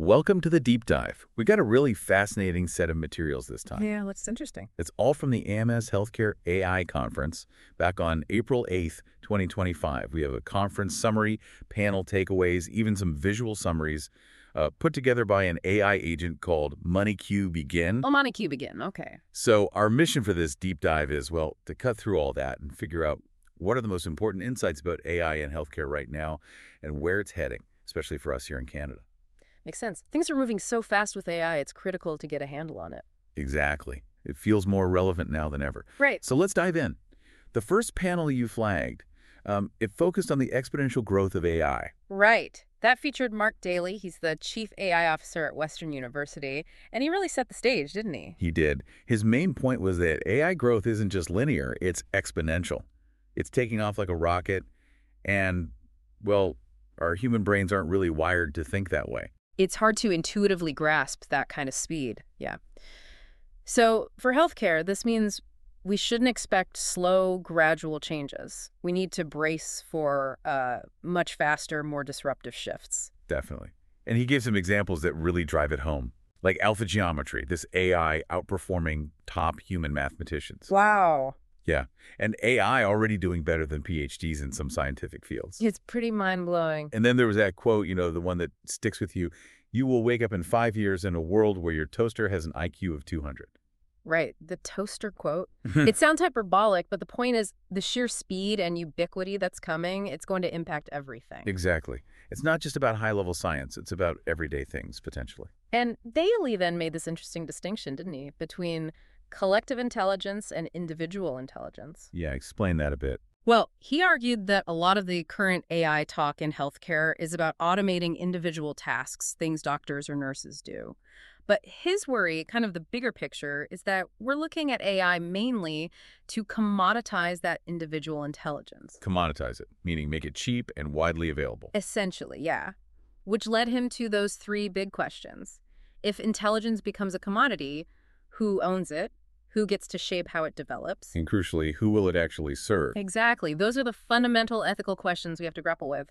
Welcome to the deep dive. We got a really fascinating set of materials this time. Yeah, looks interesting. It's all from the AMS Healthcare AI Conference back on April 8th, 2025. We have a conference summary, panel takeaways, even some visual summaries put together by an AI agent called MoneyQ Begin. Oh, MoneyQ Begin. Okay. So our mission for this deep dive is, well, to cut through all that and figure out what are the most important insights about AI in healthcare right now and where it's heading, especially for us here in Canada. Makes sense. Things are moving so fast with AI, it's critical to get a handle on it. Exactly. It feels more relevant now than ever. Right. So let's dive in. The first panel you flagged, it focused on the exponential growth of AI. Right. That featured Mark Daly. He's the Chief AI Officer at Western University, and he really set the stage, didn't he? He did. His main point was that AI growth isn't just linear, it's exponential. It's taking off like a rocket, and, well, our human brains aren't really wired to think that way. It's hard to intuitively grasp that kind of speed. Yeah. So for healthcare, this means we shouldn't expect slow, gradual changes. We need to brace for much faster, more disruptive shifts. Definitely. And he gave some examples that really drive it home, like alpha geometry, this AI outperforming top human mathematicians. Wow. Yeah, and AI already doing better than PhDs in some scientific fields. It's pretty mind-blowing. And then there was that quote, the one that sticks with you. You will wake up in 5 years in a world where your toaster has an IQ of 200. Right, the toaster quote. It sounds hyperbolic, but the point is the sheer speed and ubiquity that's coming, it's going to impact everything. Exactly. It's not just about high-level science. It's about everyday things, potentially. And Daly then made this interesting distinction, didn't he, between collective intelligence and individual intelligence. Yeah, explain that a bit. Well, he argued that a lot of the current AI talk in healthcare is about automating individual tasks, things doctors or nurses do. But his worry, kind of the bigger picture, is that we're looking at AI mainly to commoditize that individual intelligence. Commoditize it, meaning make it cheap and widely available. Essentially, yeah. Which led him to those three big questions. If intelligence becomes a commodity, who owns it? Who gets to shape how it develops? And crucially, who will it actually serve? Exactly. Those are the fundamental ethical questions we have to grapple with.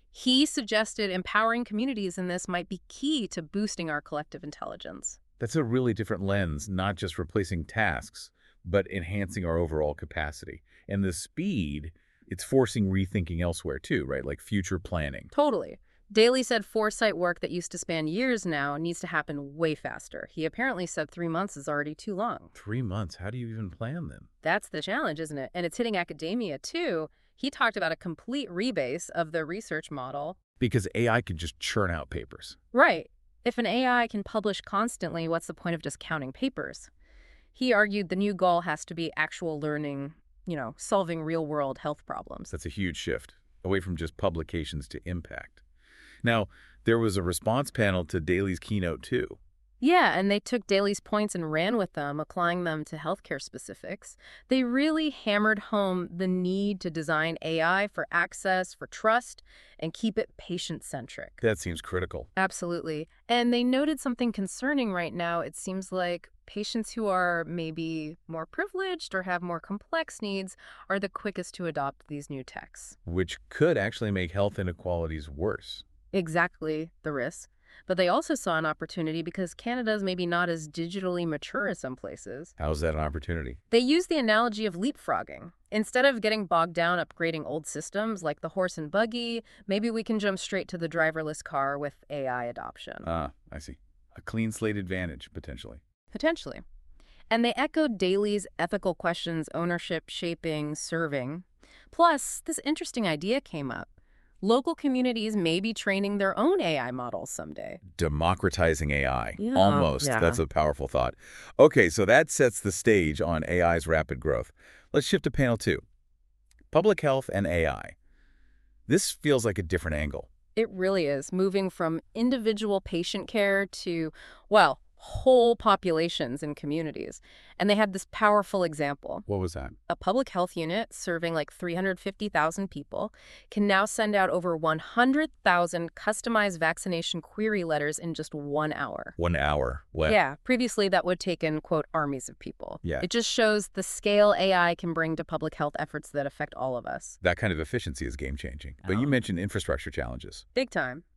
He suggested empowering communities in this might be key to boosting our collective intelligence. That's a really different lens, not just replacing tasks, but enhancing our overall capacity. And the speed, it's forcing rethinking elsewhere too, right? Like future planning. Totally. Daly said foresight work that used to span years now needs to happen way faster. He apparently said 3 months is already too long. 3 months? How do you even plan them? That's the challenge, isn't it? And it's hitting academia, too. He talked about a complete rebase of the research model. Because AI could just churn out papers. Right. If an AI can publish constantly, what's the point of just counting papers? He argued the new goal has to be actual learning, solving real-world health problems. That's a huge shift, away from just publications to impact. Now, there was a response panel to Daly's keynote, too. Yeah, and they took Daly's points and ran with them, applying them to healthcare specifics. They really hammered home the need to design AI for access, for trust, and keep it patient-centric. That seems critical. Absolutely. And they noted something concerning right now. It seems like patients who are maybe more privileged or have more complex needs are the quickest to adopt these new techs. Which could actually make health inequalities worse. Exactly the risk. But they also saw an opportunity because Canada's maybe not as digitally mature as some places. How's that an opportunity? They use the analogy of leapfrogging. Instead of getting bogged down upgrading old systems like the horse and buggy, maybe we can jump straight to the driverless car with AI adoption. Ah, I see. A clean slate advantage, potentially. Potentially. And they echoed Daly's ethical questions, ownership, shaping, serving. Plus, this interesting idea came up. Local communities may be training their own AI models someday. Democratizing AI. Yeah. Almost. Yeah. That's a powerful thought. Okay, so that sets the stage on AI's rapid growth. Let's shift to panel 2. Public health and AI. This feels like a different angle. It really is, moving from individual patient care to, well, whole populations and communities. And they had this powerful example. What was that? A public health unit serving like 350,000 people can now send out over 100,000 customized vaccination query letters in just 1 hour. 1 hour. What? Yeah, previously that would take in, quote, armies of people. Yeah. It just shows the scale AI can bring to public health efforts that affect all of us. That kind of efficiency is game-changing. But you mentioned infrastructure challenges. Big time.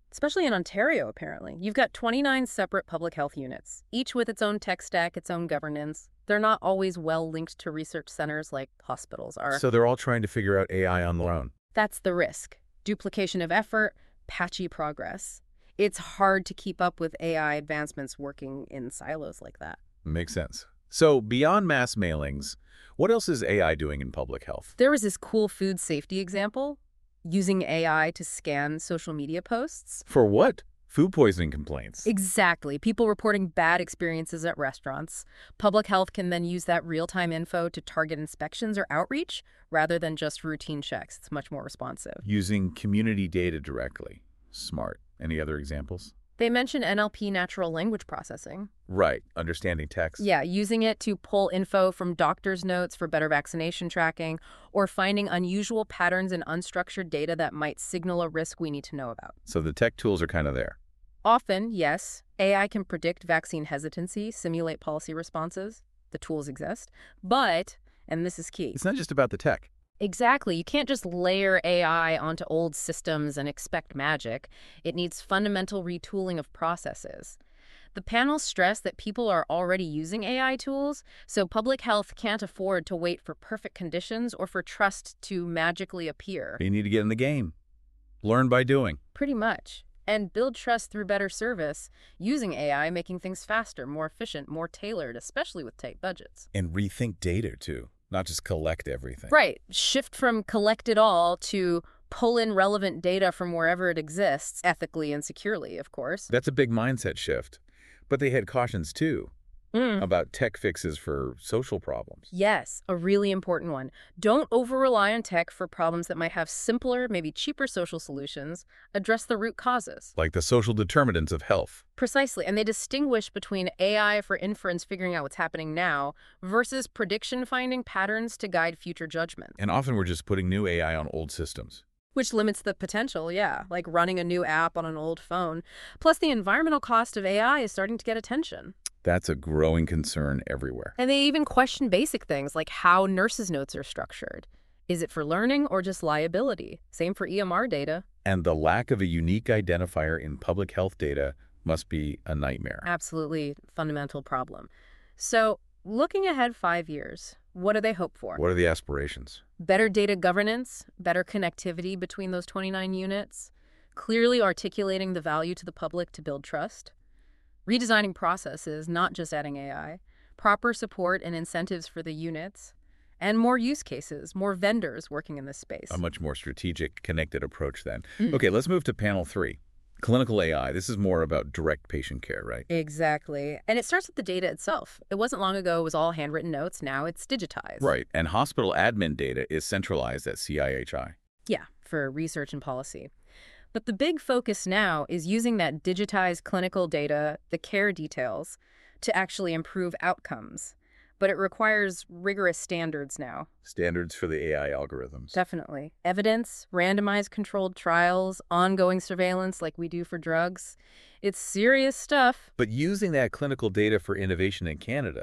especially in Ontario, apparently. You've got 29 separate public health units, each with its own tech stack, its own governance. They're not always well linked to research centers like hospitals are. So they're all trying to figure out AI on their own. That's the risk. Duplication of effort, patchy progress. It's hard to keep up with AI advancements working in silos like that. Makes sense. So beyond mass mailings, what else is AI doing in public health? There was this cool food safety example, using AI to scan social media posts. For what? Food poisoning complaints. Exactly. People reporting bad experiences at restaurants. Public health can then use that real-time info to target inspections or outreach rather than just routine checks. It's much more responsive. Using community data directly. Smart. Any other examples? They mention NLP, natural language processing. Right. Understanding text. Yeah, using it to pull info from doctors' notes for better vaccination tracking, or finding unusual patterns in unstructured data that might signal a risk we need to know about. So the tech tools are kind of there. Often, yes, AI can predict vaccine hesitancy, simulate policy responses. The tools exist. But, and this is key. It's not just about the tech. Exactly. You can't just layer AI onto old systems and expect magic. It needs fundamental retooling of processes. The panel stressed that people are already using AI tools, so public health can't afford to wait for perfect conditions or for trust to magically appear. You need to get in the game. Learn by doing. Pretty much. And build trust through better service, using AI, making things faster, more efficient, more tailored, especially with tight budgets. And rethink data, too. Not just collect everything. Right. Shift from collect it all to pull in relevant data from wherever it exists, ethically and securely, of course. That's a big mindset shift. But they had cautions, too, about tech fixes for social problems. Yes, a really important one. Don't over-rely on tech for problems that might have simpler, maybe cheaper social solutions. Address the root causes. Like the social determinants of health. Precisely, and they distinguish between AI for inference, figuring out what's happening now, versus prediction finding patterns to guide future judgment. And often we're just putting new AI on old systems. Which limits the potential, yeah, like running a new app on an old phone. Plus, the environmental cost of AI is starting to get attention. That's a growing concern everywhere. And they even question basic things like how nurses' notes are structured. Is it for learning or just liability? Same for EMR data. And the lack of a unique identifier in public health data must be a nightmare. Absolutely fundamental problem. So, looking ahead 5 years, what do they hope for? What are the aspirations? Better data governance, better connectivity between those 29 units, clearly articulating the value to the public to build trust, redesigning processes, not just adding AI, proper support and incentives for the units, and more use cases, more vendors working in this space. A much more strategic, connected approach then. Okay, let's move to panel 3. Clinical AI. This is more about direct patient care, right? Exactly. And it starts with the data itself. It wasn't long ago it was all handwritten notes. Now it's digitized. Right. And hospital admin data is centralized at CIHI. Yeah, for research and policy. But the big focus now is using that digitized clinical data, the care details, to actually improve outcomes. But it requires rigorous standards now. Standards for the AI algorithms. Definitely. Evidence, randomized controlled trials, ongoing surveillance like we do for drugs. It's serious stuff. But using that clinical data for innovation in Canada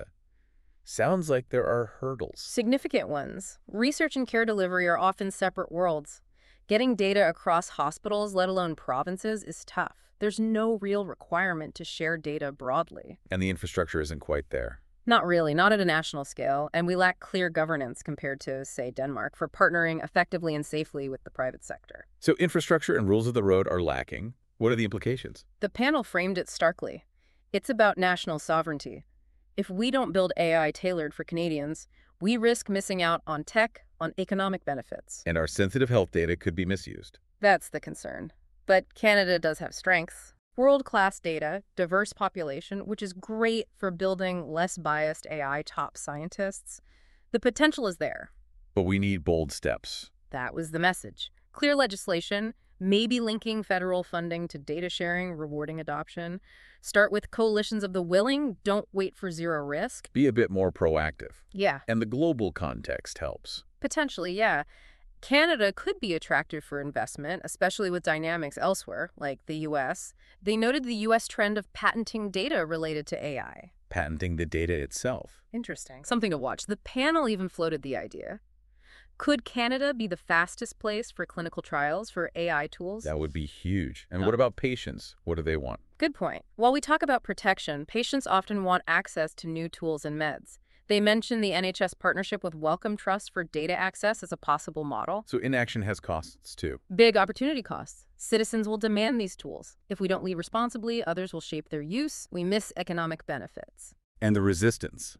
sounds like there are hurdles. Significant ones. Research and care delivery are often separate worlds. Getting data across hospitals, let alone provinces, is tough. There's no real requirement to share data broadly. And the infrastructure isn't quite there. Not really, not at a national scale, and we lack clear governance compared to, say, Denmark, for partnering effectively and safely with the private sector. So infrastructure and rules of the road are lacking. What are the implications? The panel framed it starkly. It's about national sovereignty. If we don't build AI tailored for Canadians, we risk missing out on tech, on economic benefits. And our sensitive health data could be misused. That's the concern. But Canada does have strengths. World-class data, diverse population, which is great for building less biased AI top scientists. The potential is there. But we need bold steps. That was the message. Clear legislation, maybe linking federal funding to data sharing, rewarding adoption. Start with coalitions of the willing, don't wait for zero risk. Be a bit more proactive. Yeah. And the global context helps. Potentially, yeah. Canada could be attractive for investment, especially with dynamics elsewhere, like the U.S. They noted the U.S. trend of patenting data related to AI. Patenting the data itself. Interesting. Something to watch. The panel even floated the idea. Could Canada be the fastest place for clinical trials for AI tools? That would be huge. And what about patients? What do they want? Good point. While we talk about protection, patients often want access to new tools and meds. They mention the NHS partnership with Wellcome Trust for data access as a possible model. So inaction has costs too. Big opportunity costs. Citizens will demand these tools. If we don't lead responsibly, others will shape their use. We miss economic benefits. And the resistance.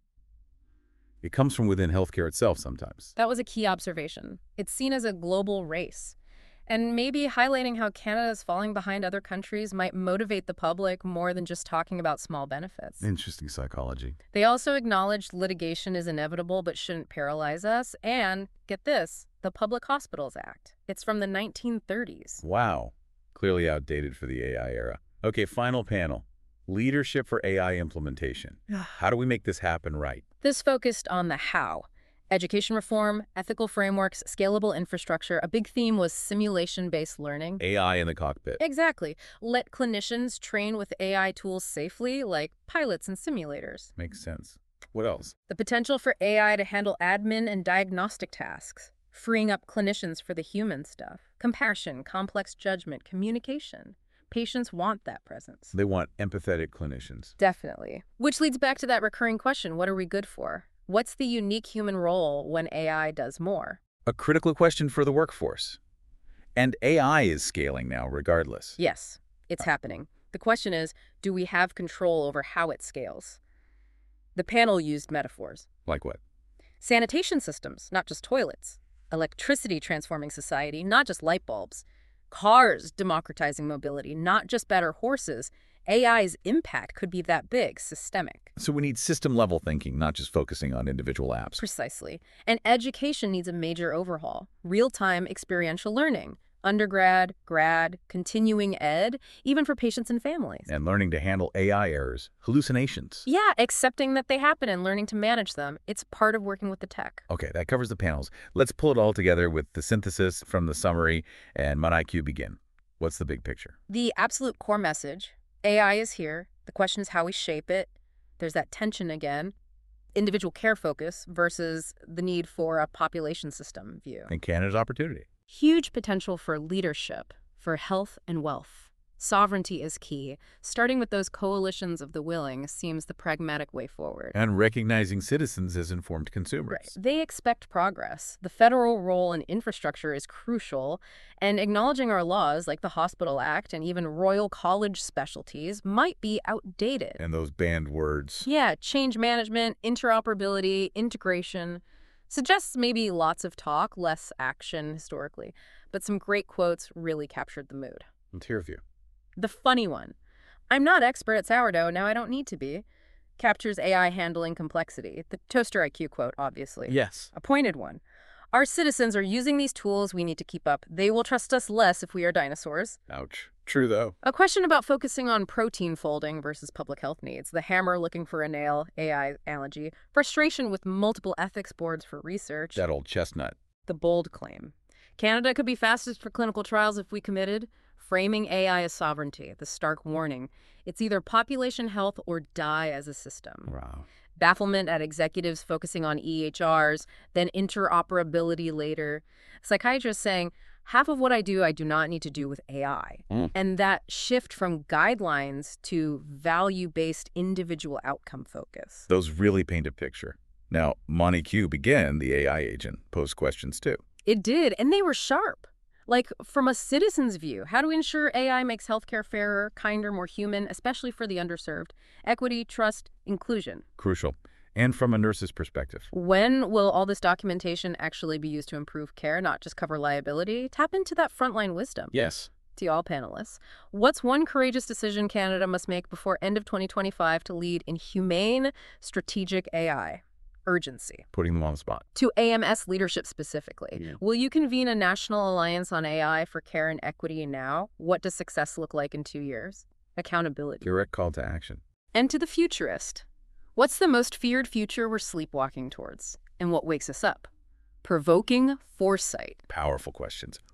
It comes from within healthcare itself sometimes. That was a key observation. It's seen as a global race. And maybe highlighting how Canada is falling behind other countries might motivate the public more than just talking about small benefits. Interesting psychology. They also acknowledged litigation is inevitable but shouldn't paralyze us. And, get this, the Public Hospitals Act. It's from the 1930s. Wow. Clearly outdated for the AI era. Okay, final panel. Leadership for AI implementation. How do we make this happen right? This focused on the how. Education reform, ethical frameworks, scalable infrastructure. A big theme was simulation-based learning. AI in the cockpit. Exactly. Let clinicians train with AI tools safely, like pilots and simulators. Makes sense. What else? The potential for AI to handle admin and diagnostic tasks, freeing up clinicians for the human stuff. Compassion, complex judgment, communication. Patients want that presence. They want empathetic clinicians. Definitely. Which leads back to that recurring question, what are we good for? What's the unique human role when AI does more? A critical question for the workforce. And AI is scaling now, regardless. Yes, it's happening. The question is, do we have control over how it scales? The panel used metaphors. Like what? Sanitation systems, not just toilets. Electricity transforming society, not just light bulbs. Cars democratizing mobility, not just better horses. AI's impact could be that big, systemic. So we need system-level thinking, not just focusing on individual apps. Precisely. And education needs a major overhaul. Real-time experiential learning. Undergrad, grad, continuing ed, even for patients and families. And learning to handle AI errors, hallucinations. Yeah, accepting that they happen and learning to manage them. It's part of working with the tech. Okay, that covers the panels. Let's pull it all together with the synthesis from the summary and MonIQ begin. What's the big picture? The absolute core message, AI is here. The question is how we shape it. There's that tension again. Individual care focus versus the need for a population system view. And Canada's opportunity. Huge potential for leadership, for health and wealth. Sovereignty is key. Starting with those coalitions of the willing seems the pragmatic way forward. And recognizing citizens as informed consumers. Right. They expect progress. The federal role in infrastructure is crucial, and acknowledging our laws like the Hospital Act and even Royal College specialties might be outdated. And those banned words. Yeah, change management, interoperability, integration. Suggests maybe lots of talk, less action historically, but some great quotes really captured the mood. Let's hear a few. The funny one, I'm not expert at sourdough, now I don't need to be, captures AI handling complexity. The Toaster IQ quote, obviously. Yes. A pointed one. Our citizens are using these tools, we need to keep up. They will trust us less if we are dinosaurs. Ouch. True, though. A question about focusing on protein folding versus public health needs. The hammer looking for a nail, AI analogy. Frustration with multiple ethics boards for research. That old chestnut. The bold claim. Canada could be fastest for clinical trials if we committed. Framing AI as sovereignty, the stark warning. It's either population health or die as a system. Wow. Bafflement at executives focusing on EHRs, then interoperability later. Psychiatrists saying, half of what I do not need to do with AI. And that shift from guidelines to value-based individual outcome focus. Those really paint a picture. Now, MonIQ began the AI agent, posed questions too. It did, and they were sharp. Like, from a citizen's view, how do we ensure AI makes healthcare fairer, kinder, more human, especially for the underserved? Equity, trust, inclusion. Crucial. And from a nurse's perspective. When will all this documentation actually be used to improve care, not just cover liability? Tap into that frontline wisdom. Yes. To all panelists, what's one courageous decision Canada must make before end of 2025 to lead in humane, strategic AI? Urgency. Putting them on the spot. To AMS leadership specifically, will you convene a national alliance on AI for care and equity now? What does success look like in 2 years? Accountability. Direct call to action. And to the futurist, what's the most feared future we're sleepwalking towards? And what wakes us up? Provoking foresight. Powerful questions.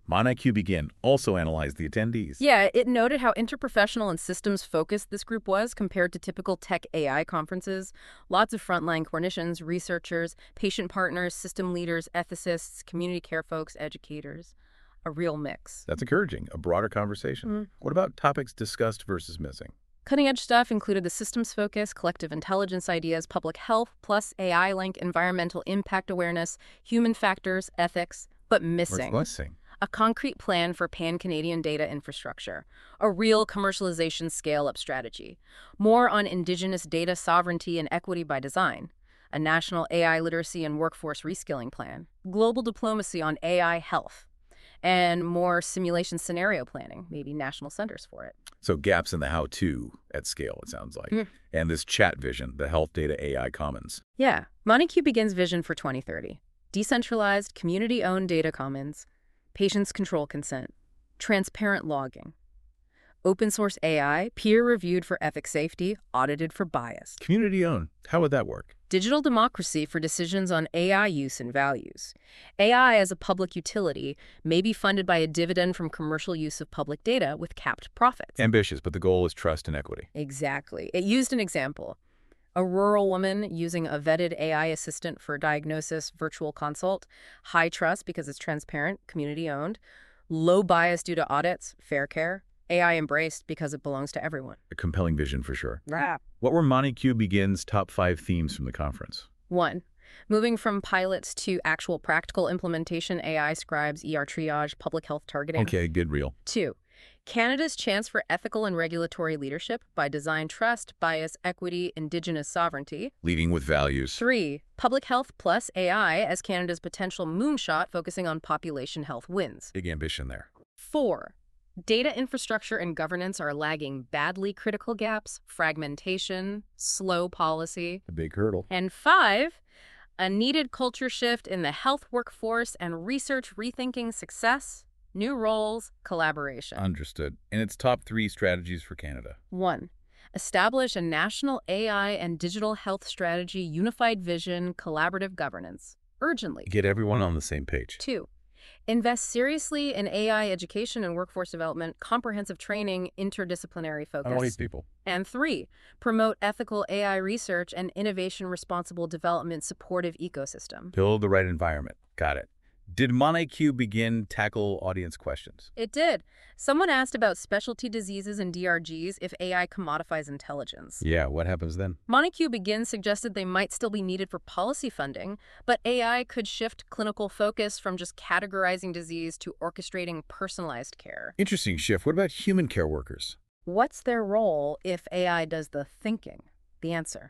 MonIQ Begin also analyzed the attendees. Yeah, it noted how interprofessional and systems-focused this group was compared to typical tech AI conferences. Lots of frontline clinicians, researchers, patient partners, system leaders, ethicists, community care folks, educators. A real mix. That's encouraging, a broader conversation. What about topics discussed versus missing? Cutting-edge stuff included the systems focus, collective intelligence ideas, public health, plus AI link, environmental impact awareness, human factors, ethics, but missing. What's missing? A concrete plan for pan-Canadian data infrastructure, a real commercialization scale-up strategy, more on Indigenous data sovereignty and equity by design, a national AI literacy and workforce reskilling plan, global diplomacy on AI health, and more simulation scenario planning, maybe national centers for it. So gaps in the how-to at scale, it sounds like. And this chat vision, the Health Data AI Commons. Yeah, MonIQ Begins vision for 2030. Decentralized, community-owned data commons, patients control consent, transparent logging, open source AI, peer-reviewed for ethics safety, audited for bias. Community-owned. How would that work? Digital democracy for decisions on AI use and values. AI as a public utility may be funded by a dividend from commercial use of public data with capped profits. Ambitious, but the goal is trust and equity. Exactly. It used an example. A rural woman using a vetted AI assistant for diagnosis, virtual consult, high trust because it's transparent, community-owned, low bias due to audits, fair care, AI embraced because it belongs to everyone. A compelling vision for sure. Right. What were MonIQ Begin's top 5 themes from the conference? 1. Moving from pilots to actual practical implementation, AI scribes, ER triage, public health targeting. Okay, good real. 2. Canada's chance for ethical and regulatory leadership by design trust, bias, equity, Indigenous sovereignty. Leading with values. 3. Public health plus AI as Canada's potential moonshot focusing on population health wins. Big ambition there. 4. Data infrastructure and governance are lagging badly, critical gaps, fragmentation, slow policy. A big hurdle. And 5. A needed culture shift in the health workforce and research rethinking success, new roles, collaboration. Understood. And its top 3 strategies for Canada. 1. Establish a national AI and digital health strategy, unified vision, collaborative governance. Urgently. Get everyone on the same page. 2. Invest seriously in AI education and workforce development, comprehensive training, interdisciplinary focus. I don't hate people. And 3. Promote ethical AI research and innovation responsible development supportive ecosystem. Build the right environment. Got it. Did MonIQ Begin tackle audience questions? It did. Someone asked about specialty diseases and DRGs if AI commodifies intelligence. Yeah, what happens then? MonIQ Begin suggested they might still be needed for policy funding, but AI could shift clinical focus from just categorizing disease to orchestrating personalized care. Interesting shift. What about human care workers? What's their role if AI does the thinking? The answer: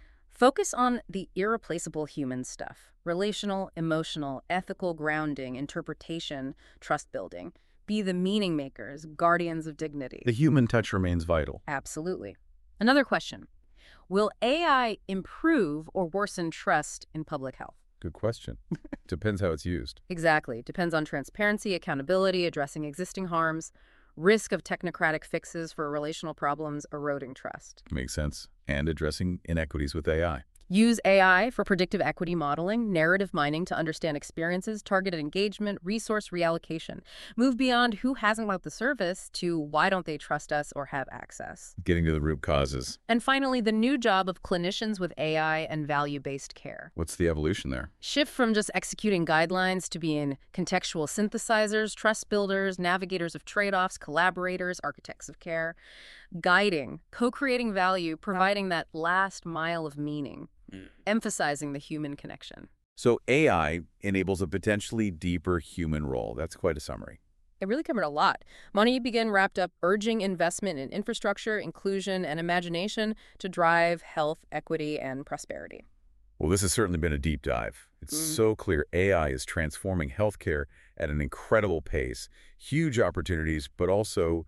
focus on the irreplaceable human stuff. Relational, emotional, ethical grounding, interpretation, trust building. Be the meaning makers, guardians of dignity. The human touch remains vital. Absolutely. Another question. Will AI improve or worsen trust in public health? Good question. Depends how it's used. Exactly. Depends on transparency, accountability, addressing existing harms, risk of technocratic fixes for relational problems, eroding trust. Makes sense. And addressing inequities with AI. Use AI for predictive equity modeling, narrative mining to understand experiences, targeted engagement, resource reallocation. Move beyond who hasn't got the service to why don't they trust us or have access. Getting to the root causes. And finally, the new job of clinicians with AI and value-based care. What's the evolution there? Shift from just executing guidelines to being contextual synthesizers, trust builders, navigators of trade-offs, collaborators, architects of care, guiding, co-creating value, providing that last mile of meaning, emphasizing the human connection. So AI enables a potentially deeper human role. That's quite a summary. It really covered a lot. MonIQ Begin wrapped up urging investment in infrastructure, inclusion, and imagination to drive health, equity, and prosperity. Well, this has certainly been a deep dive. It's so clear AI is transforming healthcare at an incredible pace. Huge opportunities, but also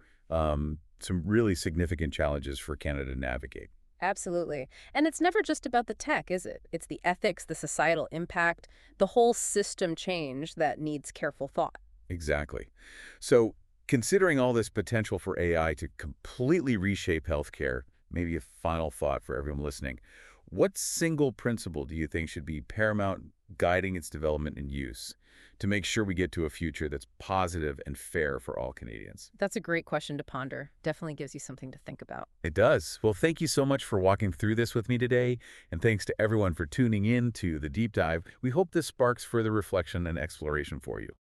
some really significant challenges for Canada to navigate. Absolutely. And it's never just about the tech, is it? It's the ethics, the societal impact, the whole system change that needs careful thought. Exactly. So considering all this potential for AI to completely reshape healthcare, maybe a final thought for everyone listening, What single principle do you think should be paramount guiding its development and use to make sure we get to a future that's positive and fair for all Canadians? That's a great question to ponder. Definitely gives you something to think about. It does. Well, thank you so much for walking through this with me today, and thanks to everyone for tuning in to the deep dive. We hope this sparks further reflection and exploration for you.